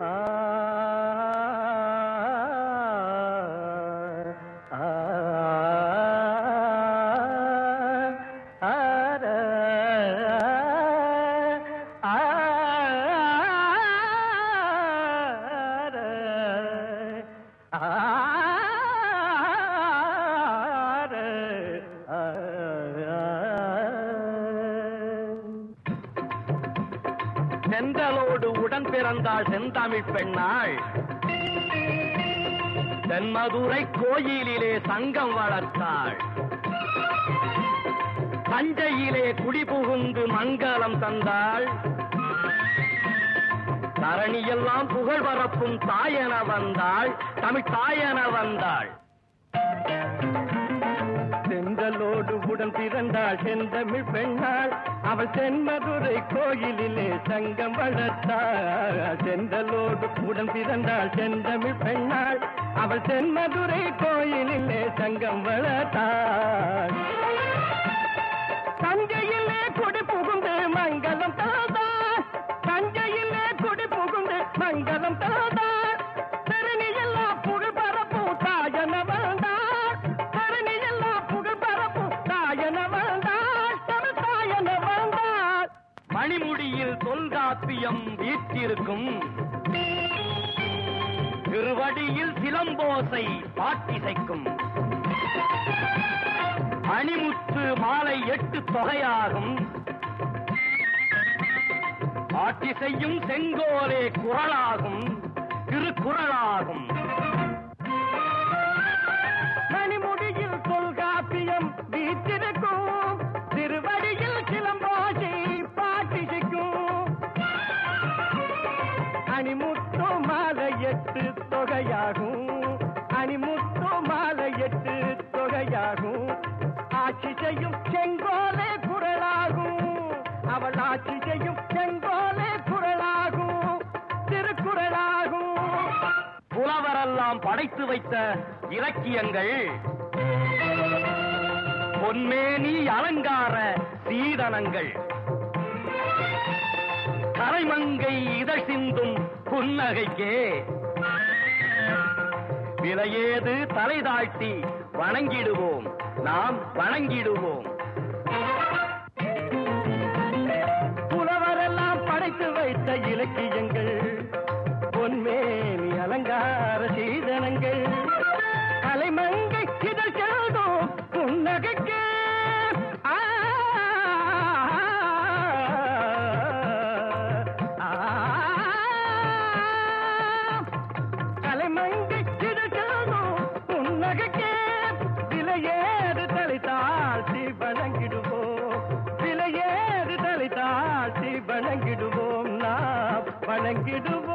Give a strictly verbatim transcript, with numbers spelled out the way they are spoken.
செந்தலோடு உடன் பிறந்தாள் செந்தமிழ் பெண்ணாள் தென்மதுரை கோயிலிலே சங்கம் வளர்த்தாள். தஞ்சையிலே குடிபுகுந்து மங்களம் தந்தாள். தரணியெல்லாம் புகழ் பரப்பும் தாயென வந்தாள், தமிழ் தாயென வந்தாள். செந்தலோடு உடன் பிறந்தாள் செந்தமிழ் பெண்ணாள், அவள் தென்மதுரை கோயிலிலே சங்கம் வளர்த்தாள். செந்தலோடு உடன் பிறந்தாள் செந்தமிழ் பெண்ணாள், அவள் தென்மதுரை கோயிலிலே சங்கம் வளர்த்தாள். தஞ்சையிலே குடி புகுந்து மங்களம் தந்தாள், தஞ்சையிலே குடி புகுந்து மங்களம் தந்தாள். தரணியெல்லாம் புகழ் பரப்பும் தாயென வந்தாள், தரணியெல்லாம் புகழ் பரப்பும் தாயென வந்தாள், தமிழ் தாயென வந்தாள். மணிமுடியில் தொல்காப்பியம் வீற்றிருக்கும், திருவடியில் சிலம்போசை பாட்டிசைக்கும். அணிமுத்து மாலை எட்டு தொகையாகும், ஆட்சி செய்யும் செங்கோலே குரலாகும், திருக்குறளாகும். மணிமுடியில் தொல்காப்பியம் வீற்றிருக்கும், திருவடியில் சிலம்போசை பாட்டிசைக்கும். அணிமுத்து மாலை எட்டு தொகையாகும், அணிமுத்து மாலை எட்டு தொகையாகும். ஆட்சி செய்யும் செங்கோலே குரலாகும், அவள் ஆட்சி செய்யும் செங்கோலே குரலாகும், திருக்குறளாகும். புலவரெல்லாம் படைத்து வைத்த இலக்கியங்கள் பொன்மேனி அலங்கார சீதனங்கள். கரைமங்கை இதழ் சிந்தும் புன்னகைக்கே விலையேது தலை தாழ்த்தி வணங்கிடுவோம், நாம் வணங்கிடுவோம். புலவரெல்லாம் படைத்து வைத்த இலக்கியங்கள் பொன்மேனி அலங்கார சீதனங்கள். கலைமங்கை இதழ் செல்தோம் புன்னகைக்கே வணங்கிடுவோம், நாம் வணங்கிடுவோம்.